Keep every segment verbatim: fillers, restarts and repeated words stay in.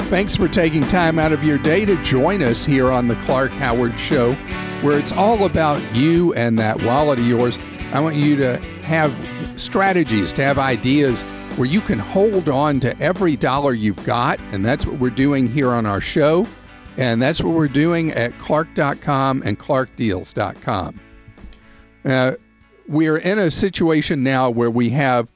Thanks for taking time out of your day to join us here on the Clark Howard Show, where it's all about you and that wallet of yours. I want you to have strategies, to have ideas where you can hold on to every dollar you've got, and that's what we're doing here on our show, and that's what we're doing at clark dot com and clark deals dot com. Uh, we're in a situation now where we have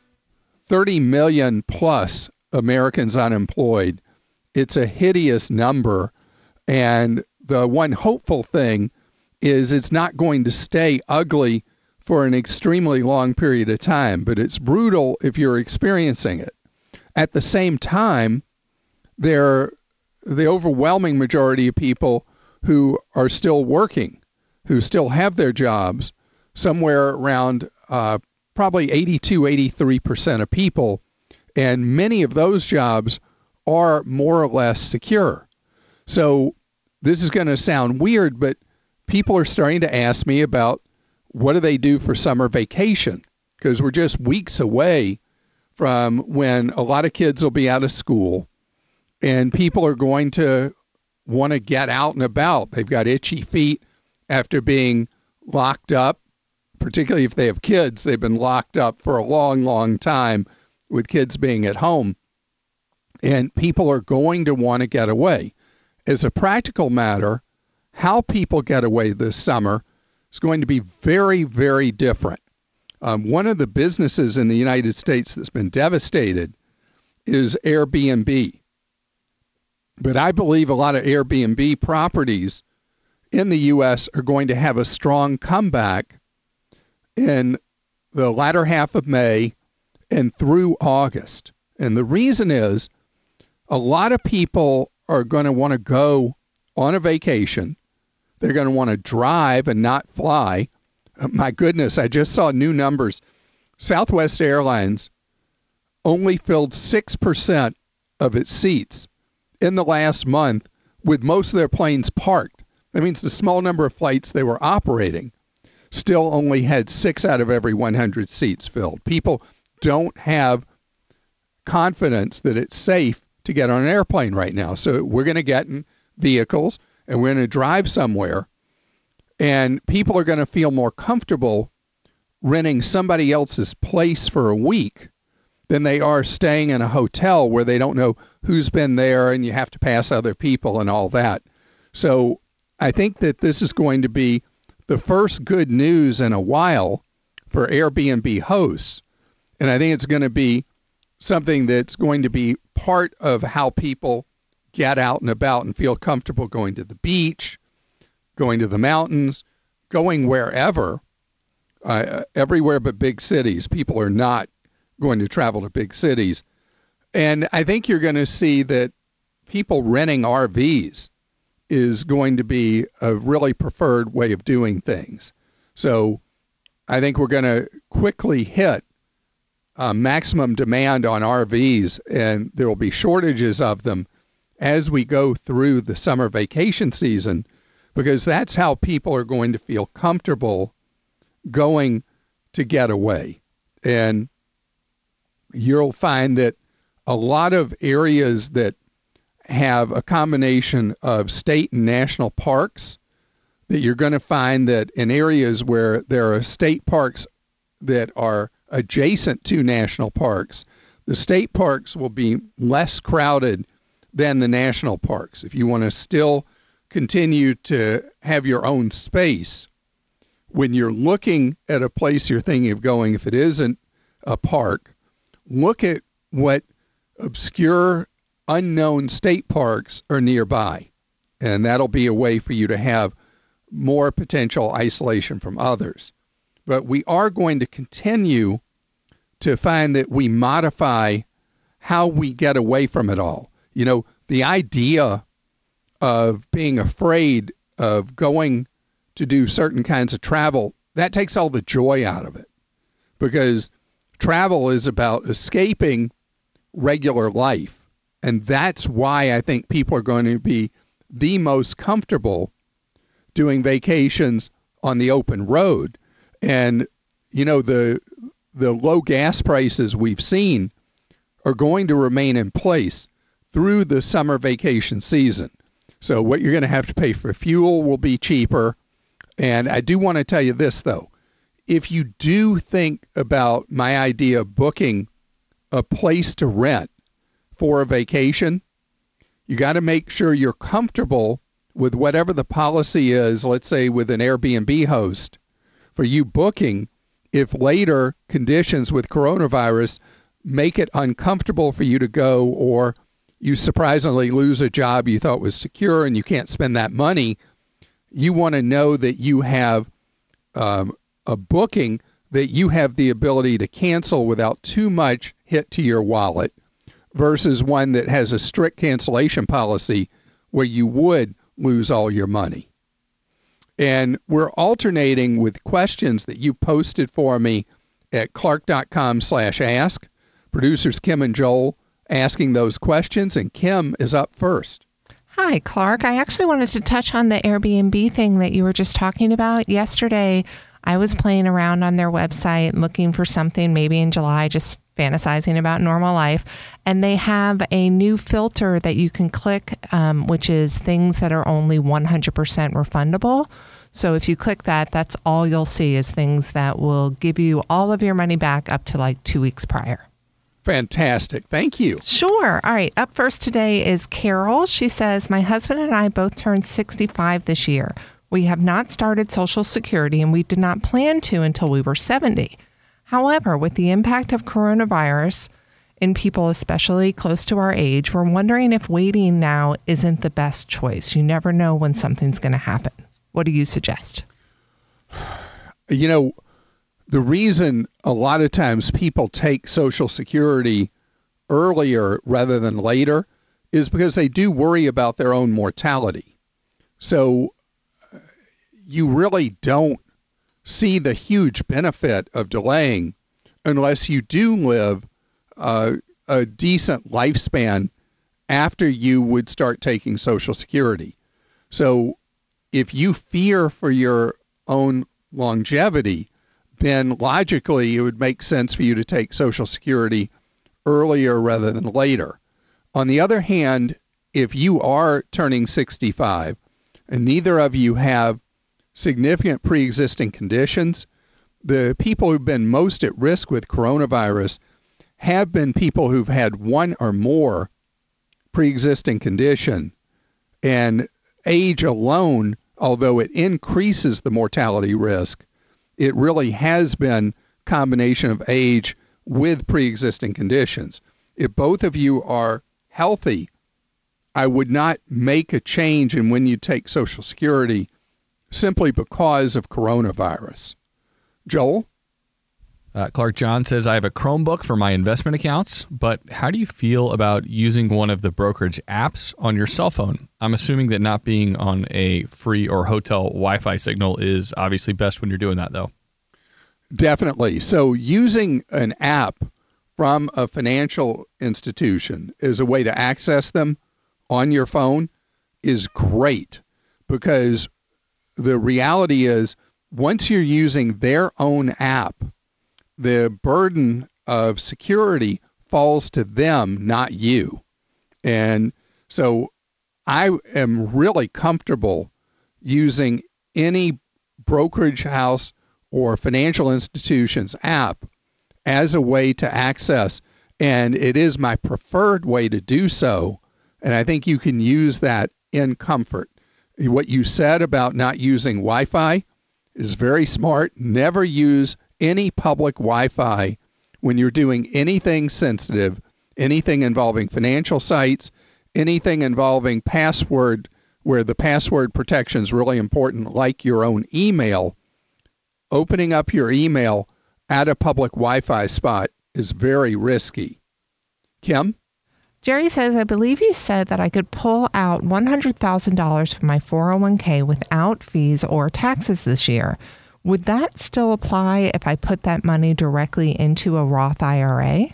thirty million plus Americans unemployed. It's a hideous number, and the one hopeful thing is it's not going to stay ugly for an extremely long period of time, but it's brutal if you're experiencing it. At the same time, there the overwhelming majority of people who are still working, who still have their jobs, somewhere around uh, probably eighty-two, eighty-three percent of people, and many of those jobs are more or less secure. So this is going to sound weird, but people are starting to ask me about what do they do for summer vacation, because we're just weeks away from when a lot of kids will be out of school and people are going to want to get out and about. They've got itchy feet after being locked up, particularly if they have kids. They've been locked up for a long, long time with kids being at home. And people are going to want to get away. As a practical matter, how people get away this summer is going to be very, very different. Um, one of the businesses in the United States that's been devastated is Airbnb. But I believe a lot of Airbnb properties in the U S are going to have a strong comeback in the latter half of May and through August. And the reason is a lot of people are going to want to go on a vacation. They're going to want to drive and not fly. Uh, my goodness, I just saw new numbers. Southwest Airlines only filled six percent of its seats in the last month with most of their planes parked. That means the small number of flights they were operating still only had six out of every one hundred seats filled. People don't have confidence that it's safe to get on an airplane right now. So we're going to get in vehicles and we're going to drive somewhere, and people are going to feel more comfortable renting somebody else's place for a week than they are staying in a hotel where they don't know who's been there and you have to pass other people and all that. So I think that this is going to be the first good news in a while for Airbnb hosts. And I think it's going to be something that's going to be part of how people get out and about and feel comfortable going to the beach, going to the mountains, going wherever, uh, everywhere but big cities. People are not going to travel to big cities. And I think you're going to see that people renting R Vs is going to be a really preferred way of doing things. So I think we're going to quickly hit Uh, maximum demand on R Vs, and there will be shortages of them as we go through the summer vacation season, because that's how people are going to feel comfortable going to get away. And you'll find that a lot of areas that have a combination of state and national parks, that you're going to find that in areas where there are state parks that are adjacent to national parks, the state parks will be less crowded than the national parks. If you want to still continue to have your own space, when you're looking at a place you're thinking of going, if it isn't a park, look at what obscure, unknown state parks are nearby. And that'll be a way for you to have more potential isolation from others. But we are going to continue to find that we modify how we get away from it all. You know, the idea of being afraid of going to do certain kinds of travel, that takes all the joy out of it. Because travel is about escaping regular life. And that's why I think people are going to be the most comfortable doing vacations on the open road. And, you know, the the low gas prices we've seen are going to remain in place. through the summer vacation season. So what you're going to have to pay for fuel will be cheaper. And I do want to tell you this, though. If you do think about my idea of booking a place to rent for a vacation, you got to make sure you're comfortable with whatever the policy is, let's say with an Airbnb host, for you booking if later conditions with coronavirus make it uncomfortable for you to go, or you surprisingly lose a job you thought was secure and you can't spend that money. You want to know that you have um, a booking that you have the ability to cancel without too much hit to your wallet, versus one that has a strict cancellation policy where you would lose all your money. And we're alternating with questions that you posted for me at clark.com slash ask. Producers Kim and Joel asking those questions, and Kim is up first. Hi, Clark. I actually wanted to touch on the Airbnb thing that you were just talking about. Yesterday, I was playing around on their website looking for something maybe in July, just fantasizing about normal life. And they have a new filter that you can click, um, which is things that are only one hundred percent refundable. So if you click that, that's all you'll see is things that will give you all of your money back up to like two weeks prior. Fantastic. Thank you. Sure. All right. Up first today is Carol. She says, my husband and I both turned sixty-five this year. We have not started Social Security, and we did not plan to until we were seventy. However, with the impact of coronavirus in people, especially close to our age, we're wondering if waiting now isn't the best choice. You never know when something's going to happen. What do you suggest? You know, the reason a lot of times people take Social Security earlier rather than later is because they do worry about their own mortality. So you really don't see the huge benefit of delaying unless you do live uh, a decent lifespan after you would start taking Social Security. So if you fear for your own longevity, then logically it would make sense for you to take Social Security earlier rather than later. On the other hand, if you are turning sixty-five and neither of you have significant pre-existing conditions, the people who've been most at risk with coronavirus have been people who've had one or more pre-existing condition. And age alone, although it increases the mortality risk, it really has been a combination of age with pre-existing conditions. If both of you are healthy, I would not make a change in when you take Social Security simply because of coronavirus. Joel? Uh, Clark John says, I have a Chromebook for my investment accounts, but how do you feel about using one of the brokerage apps on your cell phone? I'm assuming that not being on a free or hotel Wi-Fi signal is obviously best when you're doing that, though. Definitely. So using an app from a financial institution as a way to access them on your phone is great, because the reality is once you're using their own app, the burden of security falls to them, not you. And so I am really comfortable using any brokerage house or financial institution's app as a way to access, and it is my preferred way to do so. And I think you can use that in comfort. What you said about not using Wi-Fi is very smart. Never use any public Wi-Fi when you're doing anything sensitive, anything involving financial sites, anything involving password, where the password protection is really important, like your own email. Opening up your email at a public Wi-Fi spot is very risky. Kim? Jerry says, I believe you said that I could pull out one hundred thousand dollars from my four oh one k without fees or taxes this year. Would that still apply if I put that money directly into a Roth I R A?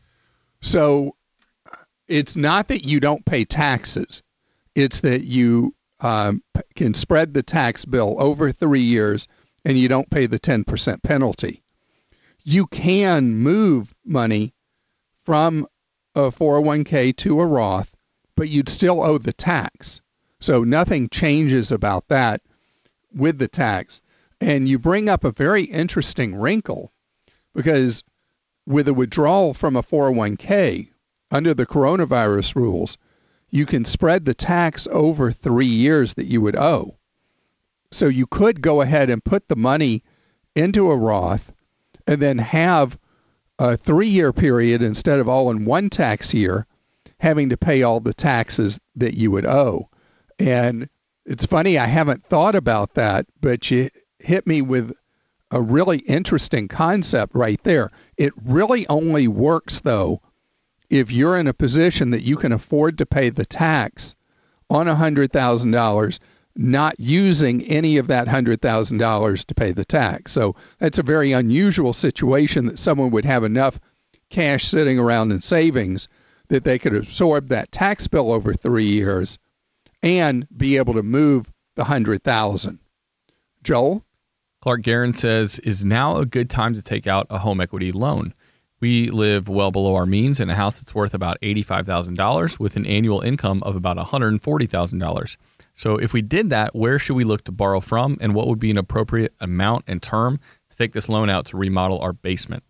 So it's not that you don't pay taxes. It's that you um, can spread the tax bill over three years and you don't pay the ten percent penalty. You can move money from a four oh one k to a Roth but you'd still owe the tax. So nothing changes about that with the tax. And you bring up a very interesting wrinkle, because with a withdrawal from a four oh one k, under the coronavirus rules, you can spread the tax over three years that you would owe. So you could go ahead and put the money into a Roth and then have a three-year period instead of all in one tax year, having to pay all the taxes that you would owe. And it's funny, I haven't thought about that, but you hit me with a really interesting concept right there. It really only works, though, if you're in a position that you can afford to pay the tax on one hundred thousand dollars, not using any of that one hundred thousand dollars to pay the tax. So that's a very unusual situation, that someone would have enough cash sitting around in savings that they could absorb that tax bill over three years and be able to move the one hundred thousand dollars. Joel? Clark Guerin says, is now a good time to take out a home equity loan? We live well below our means in a house that's worth about eighty-five thousand dollars with an annual income of about one hundred forty thousand dollars. So if we did that, where should we look to borrow from, and what would be an appropriate amount and term to take this loan out to remodel our basement?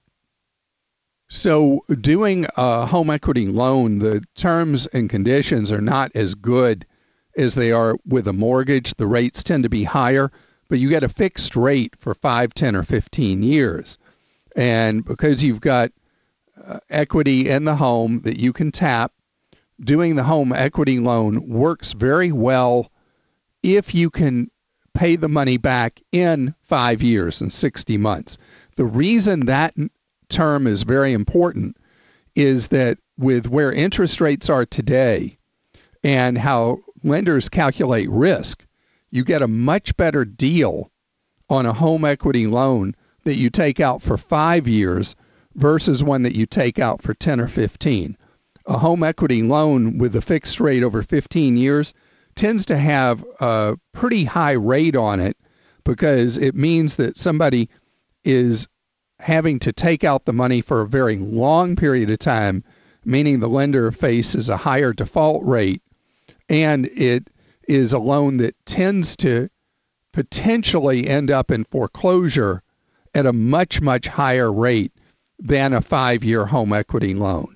So doing a home equity loan, the terms and conditions are not as good as they are with a mortgage. The rates tend to be higher, but you get a fixed rate for five, ten, or fifteen years. And because you've got uh, equity in the home that you can tap, doing the home equity loan works very well if you can pay the money back in five years and sixty months. The reason that term is very important is that with where interest rates are today and how lenders calculate risk, you get a much better deal on a home equity loan that you take out for five years versus one that you take out for ten or fifteen. A home equity loan with a fixed rate over fifteen years tends to have a pretty high rate on it, because it means that somebody is having to take out the money for a very long period of time, meaning the lender faces a higher default rate, and it is a loan that tends to potentially end up in foreclosure at a much, much higher rate than a five-year home equity loan.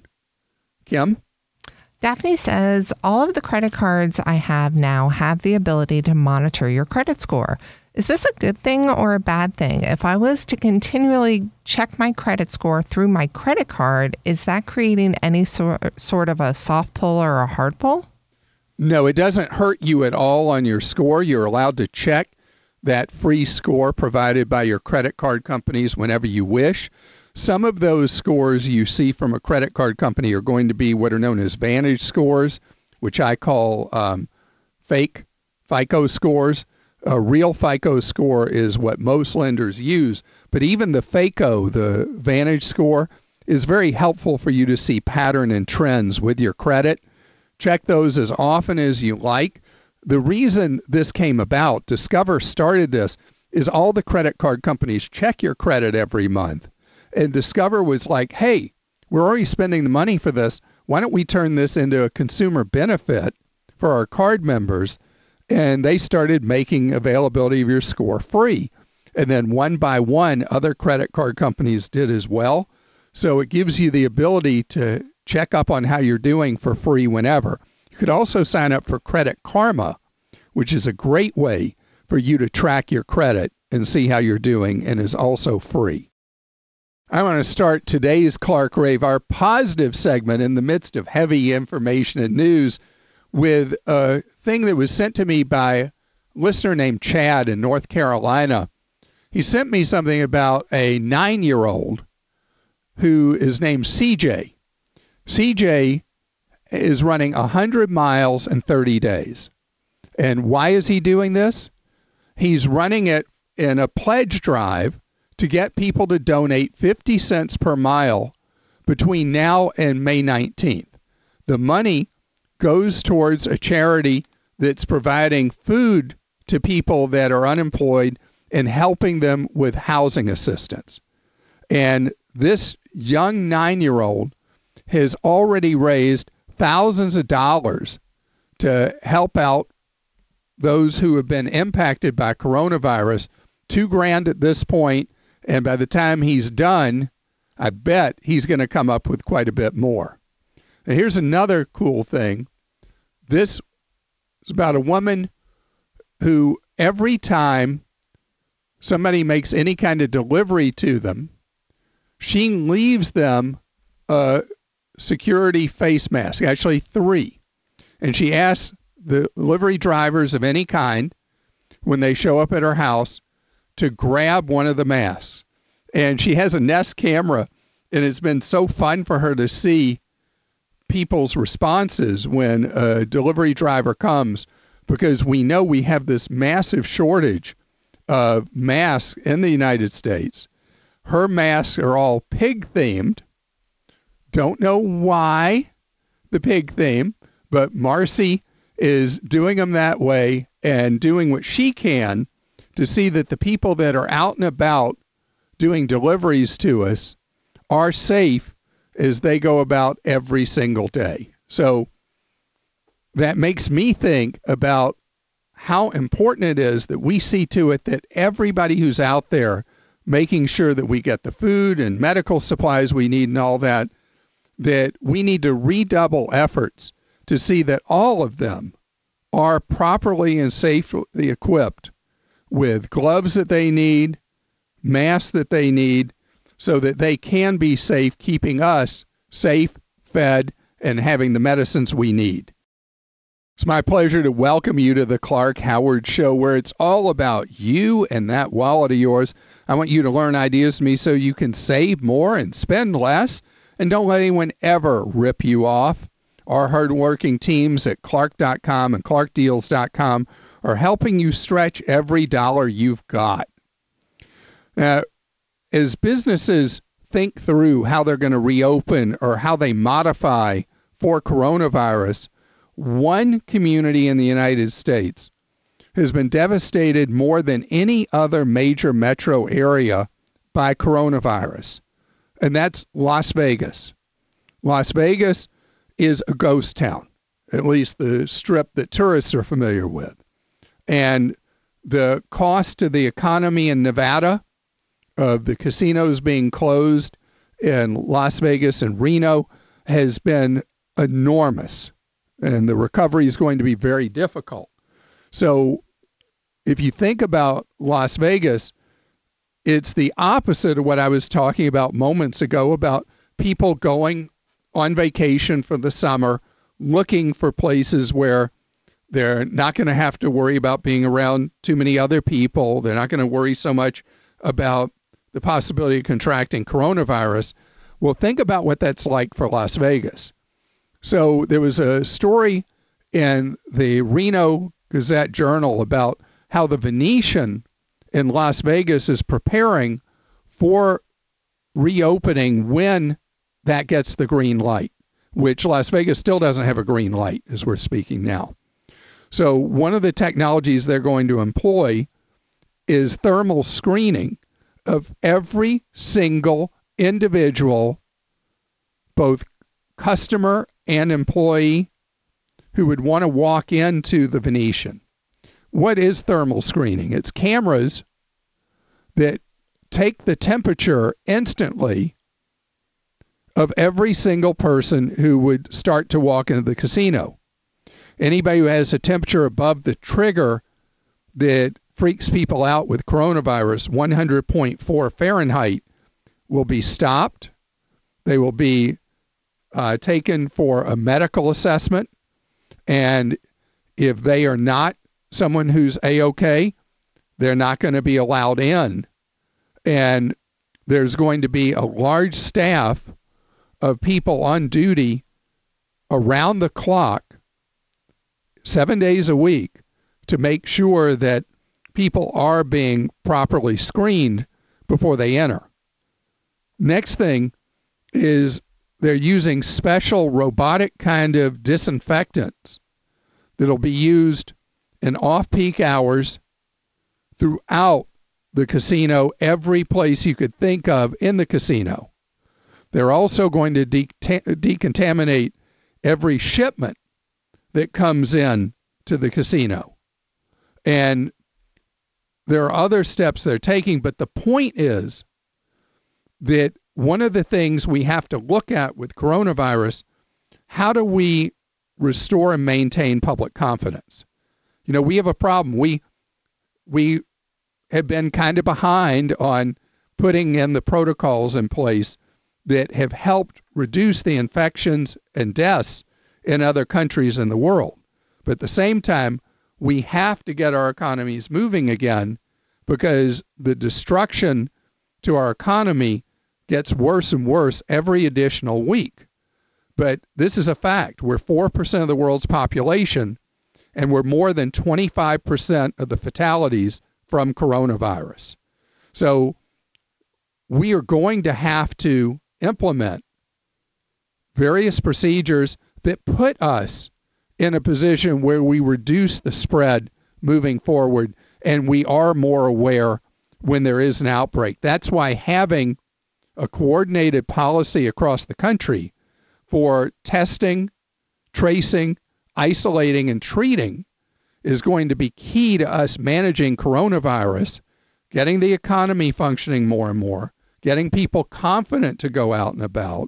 Kim? Daphne says, all of the credit cards I have now have the ability to monitor your credit score. Is this a good thing or a bad thing? If I was to continually check my credit score through my credit card, is that creating any sort sort of a soft pull or a hard pull? No, it doesn't hurt you at all on your score. You're allowed to check that free score provided by your credit card companies whenever you wish. Some of those scores you see from a credit card company are going to be what are known as Vantage scores, which I call um, fake FICO scores. A real FICO score is what most lenders use, but even the FACO, the Vantage score, is very helpful for you to see pattern and trends with your credit. Check those as often as you like. The reason this came about, Discover started this, is all the credit card companies check your credit every month. And Discover was like, hey, we're already spending the money for this. Why don't we turn this into a consumer benefit for our card members? And they started making availability of your score free. And then one by one, other credit card companies did as well. So it gives you the ability to check up on how you're doing for free whenever. You could also sign up for Credit Karma, which is a great way for you to track your credit and see how you're doing, and is also free. I want to start today's Clark Rave, our positive segment in the midst of heavy information and news, with a thing that was sent to me by a listener named Chad in North Carolina. He sent me something about a nine-year-old who is named C J. C J is running one hundred miles in thirty days. And why is he doing this? He's running it in a pledge drive to get people to donate fifty cents per mile between now and May nineteenth. The money goes towards a charity that's providing food to people that are unemployed and helping them with housing assistance. And this young nine-year-old has already raised thousands of dollars to help out those who have been impacted by coronavirus. Two grand at this point, and by the time he's done, I bet he's going to come up with quite a bit more. And here's another cool thing. This is about a woman who every time somebody makes any kind of delivery to them, she leaves them a security face mask, actually three. And she asks the delivery drivers of any kind, when they show up at her house, to grab one of the masks. And she has a Nest camera, and it's been so fun for her to see people's responses when a delivery driver comes, because we know we have this massive shortage of masks in the United States. Her masks are all pig themed. Don't know why the pig theme, but Marcy is doing them that way and doing what she can to see that the people that are out and about doing deliveries to us are safe as they go about every single day. So that makes me think about how important it is that we see to it that everybody who's out there making sure that we get the food and medical supplies we need and all that, that we need to redouble efforts to see that all of them are properly and safely equipped with gloves that they need, masks that they need, so that they can be safe, keeping us safe, fed, and having the medicines we need. It's my pleasure to welcome you to the Clark Howard Show, where it's all about you and that wallet of yours. I want you to learn ideas from me so you can save more and spend less, and don't let anyone ever rip you off. Our hardworking teams at Clark dot com and Clark Deals dot com are helping you stretch every dollar you've got. Now, as businesses think through how they're going to reopen or how they modify for coronavirus, one community in the United States has been devastated more than any other major metro area by coronavirus, and that's Las Vegas. Las Vegas is a ghost town, at least the strip that tourists are familiar with. And the cost to the economy in Nevada of the casinos being closed in Las Vegas and Reno has been enormous, and the recovery is going to be very difficult. So if you think about Las Vegas, it's the opposite of what I was talking about moments ago about people going on vacation for the summer, looking for places where they're not going to have to worry about being around too many other people. They're not going to worry so much about the possibility of contracting coronavirus. Well, think about what that's like for Las Vegas. So there was a story in the Reno Gazette-Journal about how the Venetian in Las Vegas is preparing for reopening when that gets the green light, which Las Vegas still doesn't have a green light as we're speaking now. So one of the technologies they're going to employ is thermal screening of every single individual, both customer and employee, who would want to walk into the Venetian. What is thermal screening? It's cameras that take the temperature instantly of every single person who would start to walk into the casino. Anybody who has a temperature above the trigger that freaks people out with coronavirus, one hundred point four Fahrenheit, will be stopped. They will be uh, taken for a medical assessment. And if they are not someone who's A-OK, they're not going to be allowed in. And there's going to be a large staff of people on duty around the clock, seven days a week, to make sure that people are being properly screened before they enter. Next thing is they're using special robotic kind of disinfectants that'll be used in off-peak hours throughout the casino, every place you could think of in the casino. They're also going to de- decontaminate every shipment that comes in to the casino. And there are other steps they're taking, but the point is that one of the things we have to look at with coronavirus, how do we restore and maintain public confidence? You know, we have a problem. We we have been kind of behind on putting in the protocols in place that have helped reduce the infections and deaths in other countries in the world. But at the same time, we have to get our economies moving again, because the destruction to our economy gets worse and worse every additional week. But this is a fact. We're four percent of the world's population, and we're more than twenty-five percent of the fatalities from coronavirus. So we are going to have to implement various procedures that put us in a position where we reduce the spread moving forward, and we are more aware when there is an outbreak. That's why having a coordinated policy across the country for testing, tracing, isolating, and treating is going to be key to us managing coronavirus, getting the economy functioning more and more, getting people confident to go out and about,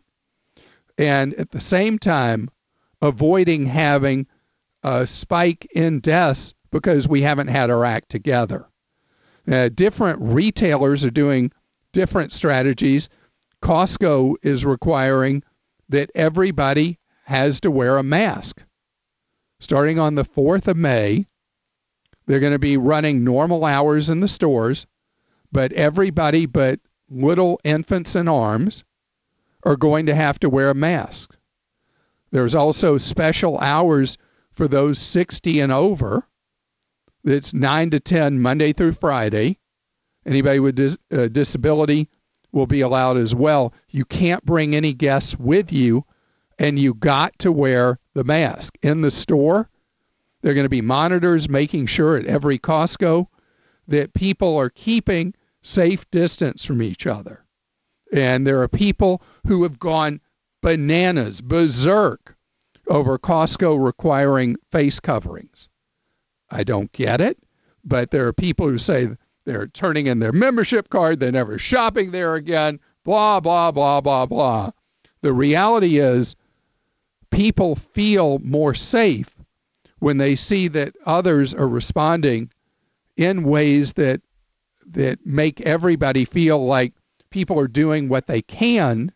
and at the same time, avoiding having a spike in deaths because we haven't had our act together. Uh, different retailers are doing different strategies. Costco is requiring that everybody has to wear a mask. Starting on the fourth of May, they're going to be running normal hours in the stores, but everybody but little infants in arms are going to have to wear a mask. There's also special hours for those sixty and over. It's nine to ten Monday through Friday. Anybody with dis- uh, disability will be allowed as well. You can't bring any guests with you, and you got to wear the mask. In the store, there are going to be monitors making sure at every Costco that people are keeping safe distance from each other. And there are people who have gone bananas, berserk, over Costco requiring face coverings. I don't get it, but there are people who say they're turning in their membership card, they're never shopping there again, blah, blah, blah, blah, blah. The reality is people feel more safe when they see that others are responding in ways that that make everybody feel like people are doing what they can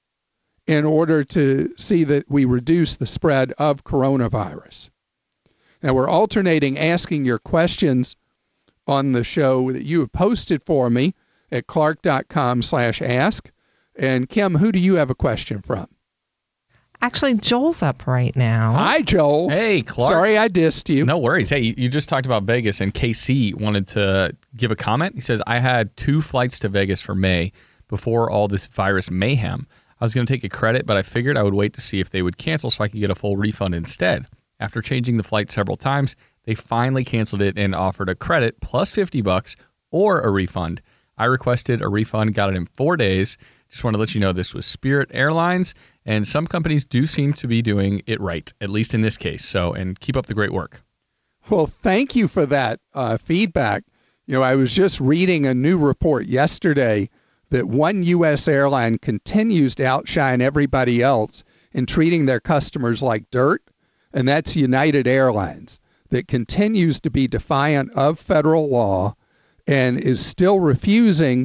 in order to see that we reduce the spread of coronavirus. Now, we're alternating asking your questions on the show that you have posted for me at clark.com slash ask. And Kim, who do you have a question from? Actually, Joel's up right now. Hi, Joel. Hey, Clark. Sorry I dissed you. No worries. Hey, you, you just talked about Vegas, and K C wanted to give a comment. He says, I had two flights to Vegas for May before all this virus mayhem. I was going to take a credit, but I figured I would wait to see if they would cancel so I could get a full refund instead. After changing the flight several times, they finally canceled it and offered a credit plus fifty bucks or a refund. I requested a refund, got it in four days. Just want to let you know this was Spirit Airlines, and some companies do seem to be doing it right, at least in this case. So, and keep up the great work. Well, thank you for that uh, feedback. You know, I was just reading a new report yesterday that one U S airline continues to outshine everybody else in treating their customers like dirt, and that's United Airlines, that continues to be defiant of federal law and is still refusing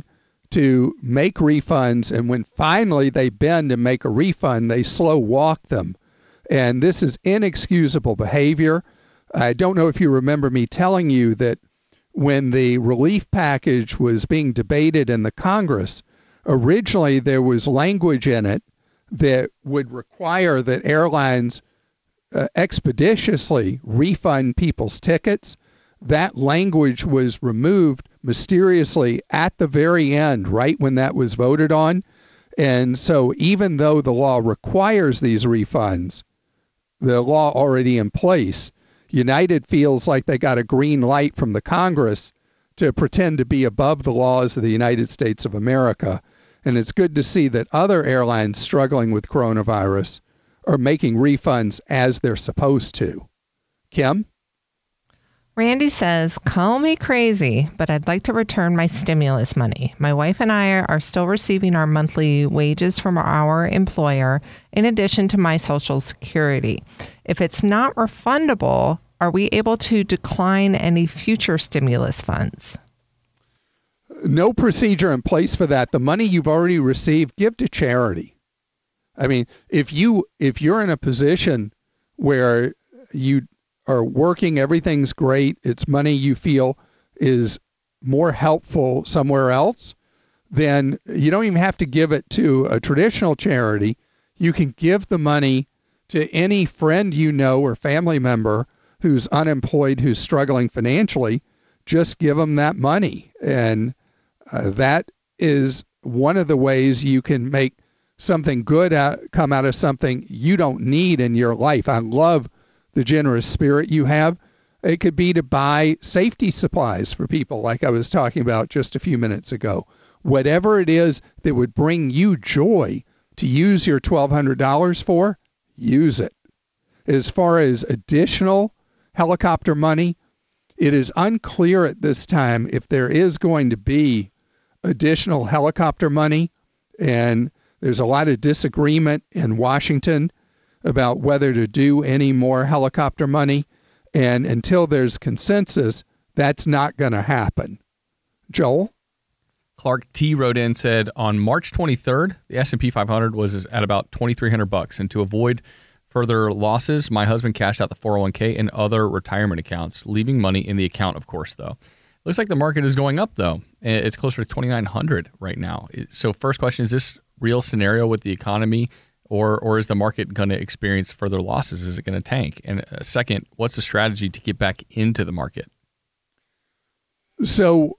to make refunds, and when finally they bend and make a refund, they slow walk them. And this is inexcusable behavior. I don't know if you remember me telling you that when the relief package was being debated in the Congress, originally there was language in it that would require that airlines uh, expeditiously refund people's tickets. That language was removed mysteriously at the very end, right when that was voted on. And so even though the law requires these refunds, the law already in place, United feels like they got a green light from the Congress to pretend to be above the laws of the United States of America. And it's good to see that other airlines struggling with coronavirus are making refunds as they're supposed to. Kim? Randy says, call me crazy, but I'd like to return my stimulus money. My wife and I are still receiving our monthly wages from our employer in addition to my Social Security. If it's not refundable, are we able to decline any future stimulus funds? No procedure in place for that. The money you've already received, give to charity. I mean, if you if you're in a position where you are working, everything's great, it's money you feel is more helpful somewhere else, then you don't even have to give it to a traditional charity. You can give the money to any friend you know or family member who's unemployed, who's struggling financially. Just give them that money. And uh, that is one of the ways you can make something good out, come out of something you don't need in your life. I love the generous spirit you have. It could be to buy safety supplies for people, like I was talking about just a few minutes ago. Whatever it is that would bring you joy to use your twelve hundred dollars for, use it. As far as additional helicopter money, it is unclear at this time if there is going to be additional helicopter money, and there's a lot of disagreement in Washington about whether to do any more helicopter money. And until there's consensus, that's not going to happen. Joel? Clark T wrote in, said, on March twenty-third, the S and P five hundred was at about twenty-three hundred bucks. And to avoid further losses, my husband cashed out the four oh one k and other retirement accounts, leaving money in the account, of course, though. Looks like the market is going up, though. It's closer to twenty-nine hundred right now. So first question, is this real scenario with the economy? Or or is the market going to experience further losses? Is it going to tank? And uh, second, what's the strategy to get back into the market? So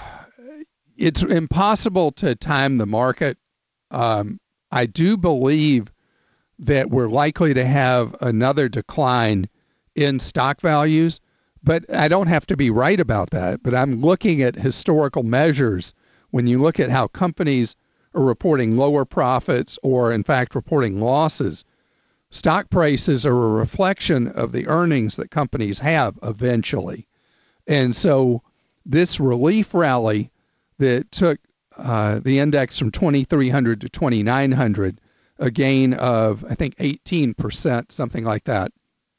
it's impossible to time the market. Um, I do believe that we're likely to have another decline in stock values, but I don't have to be right about that. But I'm looking at historical measures. When you look at how companies are reporting lower profits or, in fact, reporting losses, stock prices are a reflection of the earnings that companies have eventually. And so this relief rally that took uh, the index from twenty-three hundred to twenty-nine hundred, a gain of, I think, eighteen percent, something like that.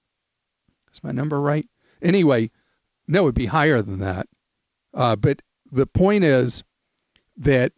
Is my number right? Anyway, no, it would be higher than that. Uh, but the point is that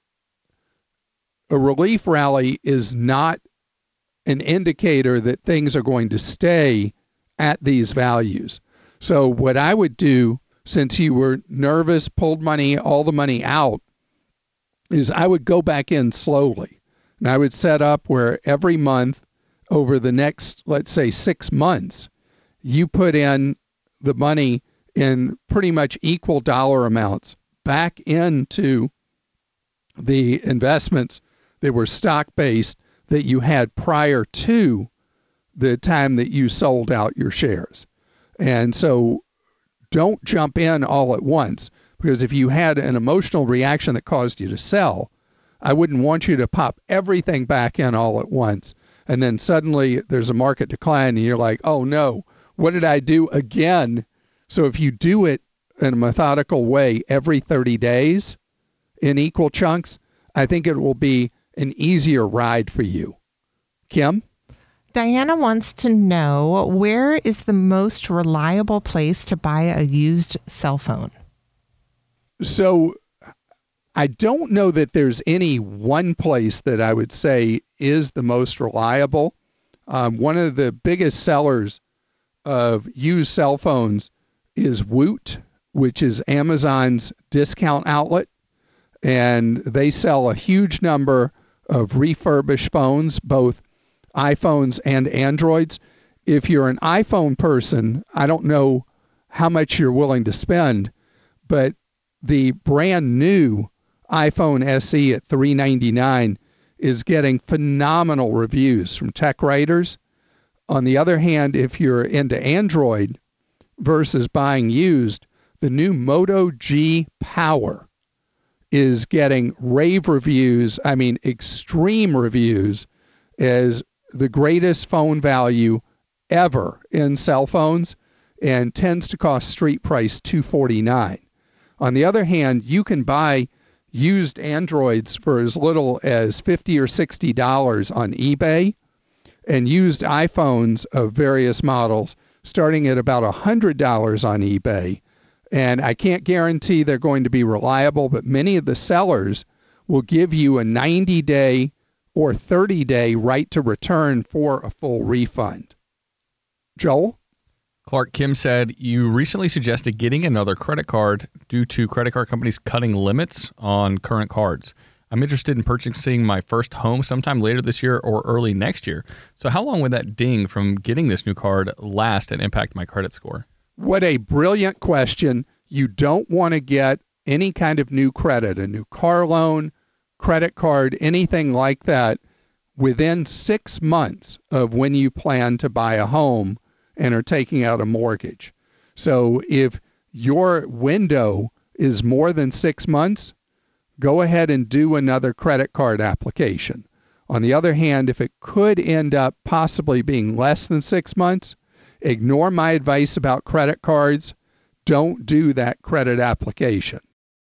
a relief rally is not an indicator that things are going to stay at these values. So what I would do, since you were nervous, pulled money, all the money out, is I would go back in slowly. And I would set up where every month over the next, let's say, six months, you put in the money in pretty much equal dollar amounts back into the investments that were stock-based that you had prior to the time that you sold out your shares. And so don't jump in all at once, because if you had an emotional reaction that caused you to sell, I wouldn't want you to pop everything back in all at once. And then suddenly there's a market decline and you're like, oh no, what did I do again? So if you do it in a methodical way every thirty days in equal chunks, I think it will be an easier ride for you. Kim? Diana wants to know, where is the most reliable place to buy a used cell phone? So I don't know that there's any one place that I would say is the most reliable. Um, one of the biggest sellers of used cell phones is Woot, which is Amazon's discount outlet. And they sell a huge number of refurbished phones, both iPhones and Androids. If you're an iPhone person, I don't know how much you're willing to spend, but the brand new iPhone S E at three hundred ninety-nine dollars is getting phenomenal reviews from tech writers. On the other hand, if you're into Android versus buying used, the new Moto G Power is getting rave reviews, I mean extreme reviews, as the greatest phone value ever in cell phones. and tends to cost street price two hundred forty-nine dollars. On the other hand, you can buy used Androids for as little as fifty dollars or sixty dollars on eBay, and used iPhones of various models starting at about one hundred dollars on eBay. And I can't guarantee they're going to be reliable, but many of the sellers will give you a ninety-day or thirty-day right to return for a full refund. Joel? Clark, Kim said, you recently suggested getting another credit card due to credit card companies cutting limits on current cards. I'm interested in purchasing my first home sometime later this year or early next year. So how long would that ding from getting this new card last and impact my credit score? What a brilliant question. You don't want to get any kind of new credit, a new car loan, credit card, anything like that, within six months of when you plan to buy a home and are taking out a mortgage. So if your window is more than six months, go ahead and do another credit card application. On the other hand, if it could end up possibly being less than six months, ignore my advice about credit cards. Don't do that credit application.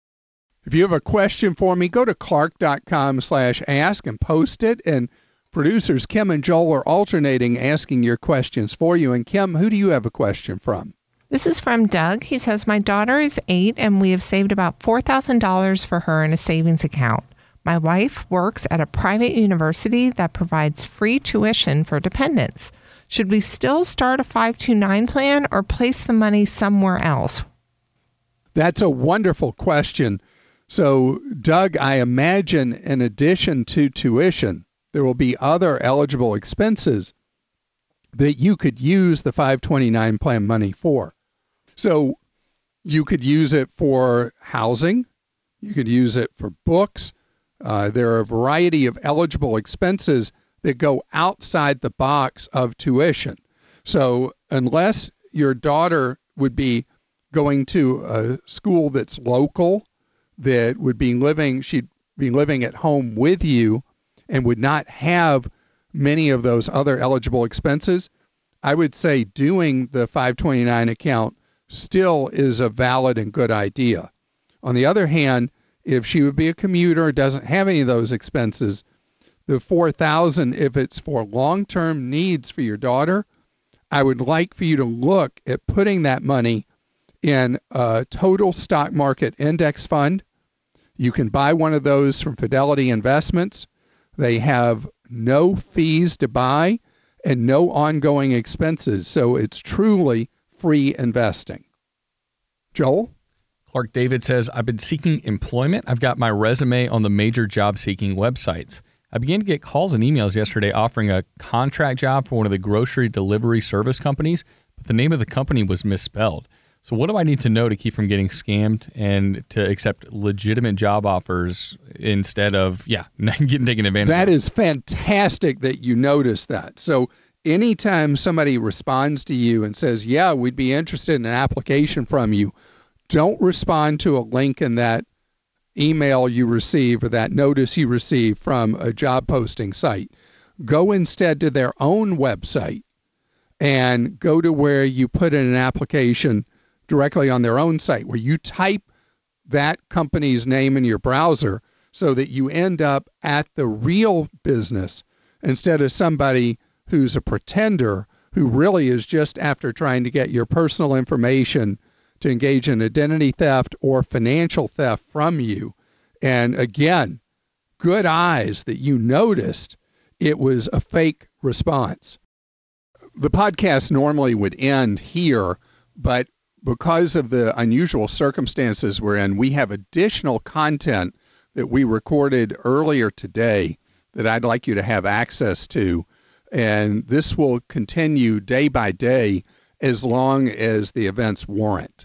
If you have a question for me, go to clark.com slash ask and post it. And producers Kim and Joel are alternating asking your questions for you. And Kim, who do you have a question from? This is from Doug. He says, my daughter is eight and we have saved about four thousand dollars for her in a savings account. My wife works at a private university that provides free tuition for dependents. Should we still start a five two nine plan or place the money somewhere else? That's a wonderful question. So, Doug, I imagine in addition to tuition, there will be other eligible expenses that you could use the five twenty-nine plan money for. So you could use it for housing. You could use it for books. Uh, there are a variety of eligible expenses that go outside the box of tuition. So unless your daughter would be going to a school that's local, that would be living, she'd be living at home with you and would not have many of those other eligible expenses, I would say doing the five twenty-nine account still is a valid and good idea. On the other hand, if she would be a commuter, doesn't have any of those expenses, the four thousand dollars, if it's for long-term needs for your daughter, I would like for you to look at putting that money in a total stock market index fund. You can buy one of those from Fidelity Investments. They have no fees to buy and no ongoing expenses. So it's truly free investing. Joel? Clark David says, I've been seeking employment. I've got my resume on the major job-seeking websites. I began to get calls and emails yesterday offering a contract job for one of the grocery delivery service companies, but the name of the company was misspelled. So what do I need to know to keep from getting scammed and to accept legitimate job offers instead of, yeah, getting taken advantage of? That is fantastic that you noticed that. So anytime somebody responds to you and says, yeah, we'd be interested in an application from you, don't respond to a link in that email you receive or that notice you receive from a job posting site. Go instead to their own website and go to where you put in an application directly on their own site, where you type that company's name in your browser so that you end up at the real business instead of somebody who's a pretender who really is just after trying to get your personal information to engage in identity theft or financial theft from you. And again, good eyes that you noticed it was a fake response. The podcast normally would end here, but because of the unusual circumstances we're in, we have additional content that we recorded earlier today that I'd like you to have access to. And this will continue day by day as long as the events warrant.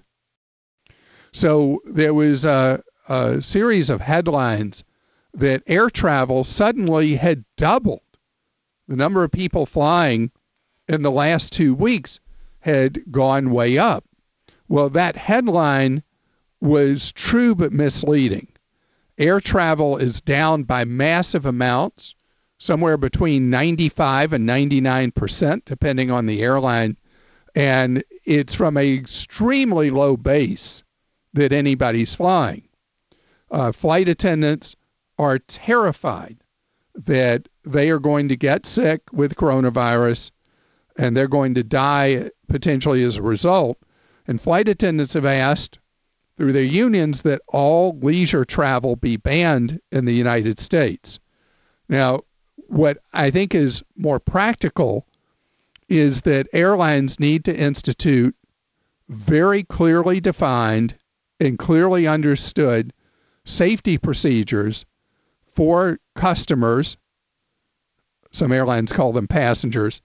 So there was a, a series of headlines that air travel suddenly had doubled. The number of people flying in the last two weeks had gone way up. Well, that headline was true but misleading. Air travel is down by massive amounts, somewhere between ninety-five and ninety-nine percent, depending on the airline. And it's from an extremely low base that anybody's flying. Uh, flight attendants are terrified that they are going to get sick with coronavirus and they're going to die potentially as a result. And flight attendants have asked through their unions that all leisure travel be banned in the United States. Now, what I think is more practical is that airlines need to institute very clearly defined and clearly understood safety procedures for customers, some airlines call them passengers,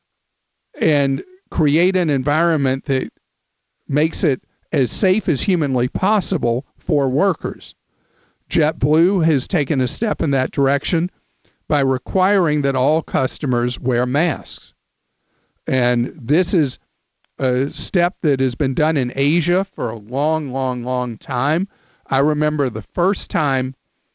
and create an environment that makes it as safe as humanly possible for workers. JetBlue has taken a step in that direction by requiring that all customers wear masks. And this is a step that has been done in Asia for a long, long, long time. I remember the first time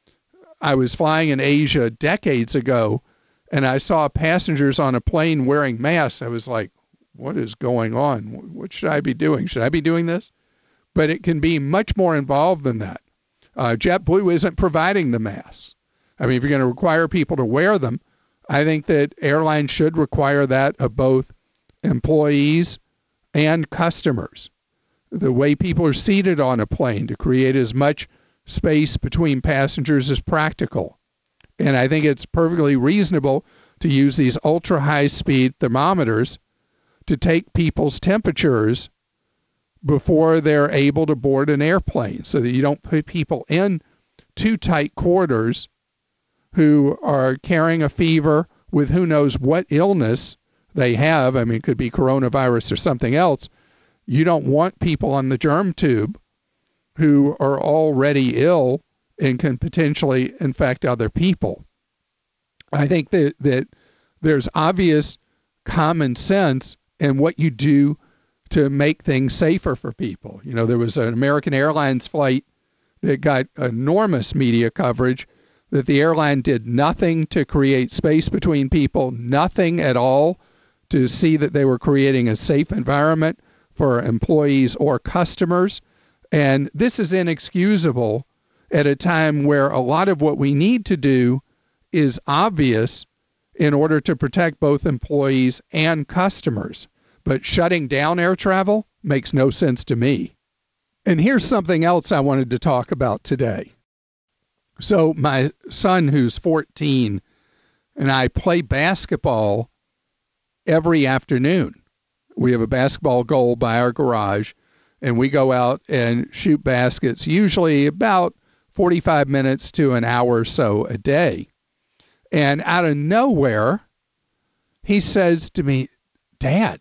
I was flying in Asia decades ago, and I saw passengers on a plane wearing masks. I was like, what is going on? What should I be doing? Should I be doing this? But it can be much more involved than that. Uh, JetBlue isn't providing the masks. I mean, if you're going to require people to wear them, I think that airlines should require that of both employees and customers. The way people are seated on a plane to create as much space between passengers as practical. And I think it's perfectly reasonable to use these ultra high speed thermometers to take people's temperatures before they're able to board an airplane, so that you don't put people in too tight quarters who are carrying a fever with who knows what illness they have. I mean, it could be coronavirus or something else. You don't want people on the germ tube who are already ill and can potentially infect other people. I think that, that there's obvious common sense in what you do to make things safer for people. You know, there was an American Airlines flight that got enormous media coverage, that the airline did nothing to create space between people, nothing at all to see that they were creating a safe environment for employees or customers. And this is inexcusable at a time where a lot of what we need to do is obvious in order to protect both employees and customers. But shutting down air travel makes no sense to me. And here's something else I wanted to talk about today. So my son, who's fourteen, and I play basketball every afternoon. We have a basketball goal by our garage, and we go out and shoot baskets, usually about forty-five minutes to an hour or so a day. And out of nowhere, he says to me, "Dad,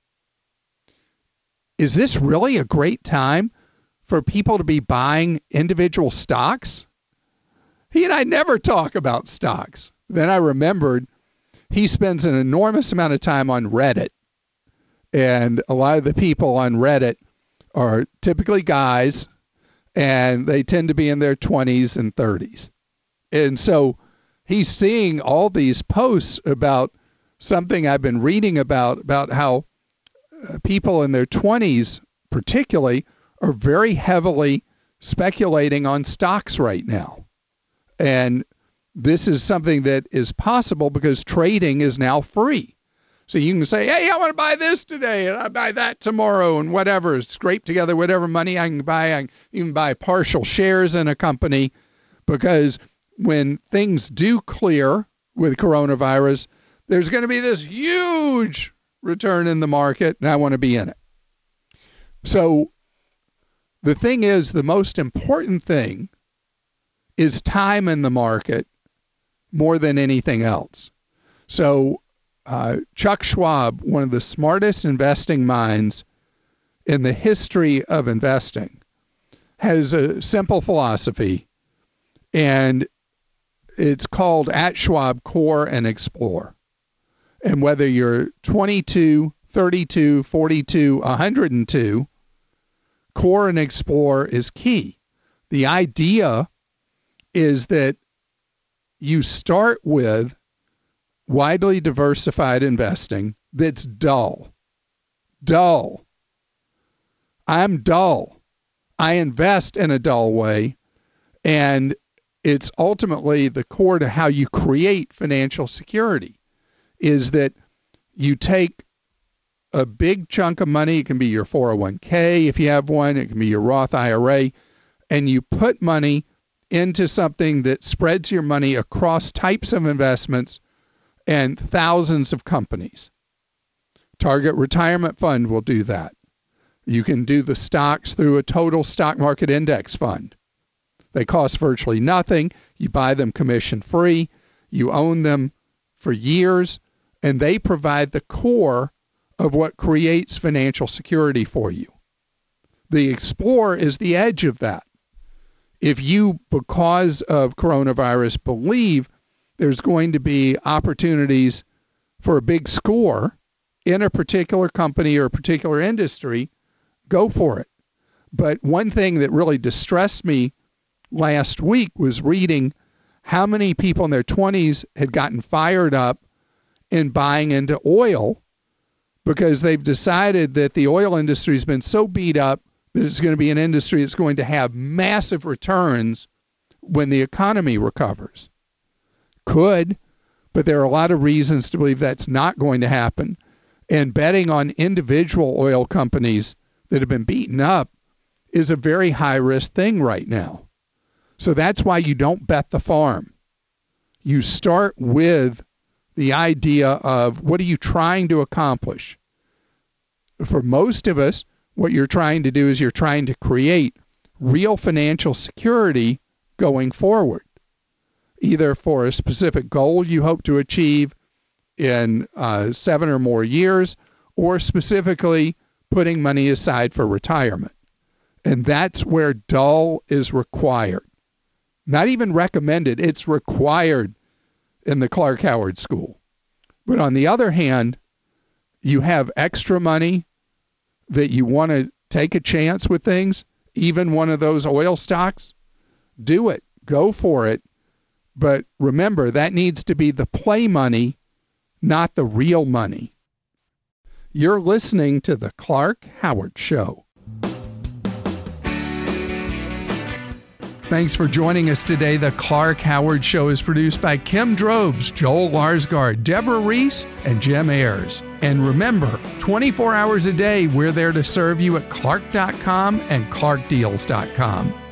is this really a great time for people to be buying individual stocks?" He and I never talk about stocks. Then I remembered he spends an enormous amount of time on Reddit. And a lot of the people on Reddit are typically guys, and they tend to be in their twenties and thirties. And so he's seeing all these posts about something I've been reading about, about how people in their twenties particularly are very heavily speculating on stocks right now. And this is something that is possible because trading is now free. So you can say, hey, I want to buy this today and I buy that tomorrow and whatever, scrape together whatever money I can buy. I can even buy partial shares in a company, because when things do clear with coronavirus, there's going to be this huge return in the market, and I want to be in it. So the thing is, the most important thing is time in the market more than anything else. So uh, Chuck Schwab, one of the smartest investing minds in the history of investing, has a simple philosophy, and it's called at Schwab Core and Explore. And whether you're twenty-two, thirty-two, forty-two, one hundred two, Core and Explore is key. The idea is that you start with widely diversified investing that's dull. dull. I'm dull. I invest in a dull way, and it's ultimately the core to how you create financial security, is that you take a big chunk of money. It can be your four oh one k if you have one. It can be your Roth I R A, and you put money into something that spreads your money across types of investments and thousands of companies. Target Retirement Fund will do that. You can do the stocks through a total stock market index fund. They cost virtually nothing. You buy them commission-free. You own them for years, and they provide the core of what creates financial security for you. The Explorer is the edge of that. If you, because of coronavirus, believe there's going to be opportunities for a big score in a particular company or a particular industry, go for it. But one thing that really distressed me last week was reading how many people in their twenties had gotten fired up in buying into oil because they've decided that the oil industry has been so beat up that it's going to be an industry that's going to have massive returns when the economy recovers. Could, but there are a lot of reasons to believe that's not going to happen. And betting on individual oil companies that have been beaten up is a very high-risk thing right now. So that's why you don't bet the farm. You start with the idea of what are you trying to accomplish? For most of us, what you're trying to do is you're trying to create real financial security going forward, either for a specific goal you hope to achieve in uh, seven or more years, or specifically putting money aside for retirement. And that's where dull is required. Not even recommended, it's required in the Clark Howard School. But on the other hand, you have extra money that you want to take a chance with things, even one of those oil stocks, do it. Go for it. But remember, that needs to be the play money, not the real money. You're listening to The Clark Howard Show. Thanks for joining us today. The Clark Howard Show is produced by Kim Drobes, Joel Larsgaard, Deborah Reese, and Jim Ayers. And remember, twenty-four hours a day, we're there to serve you at clark dot com and clark deals dot com.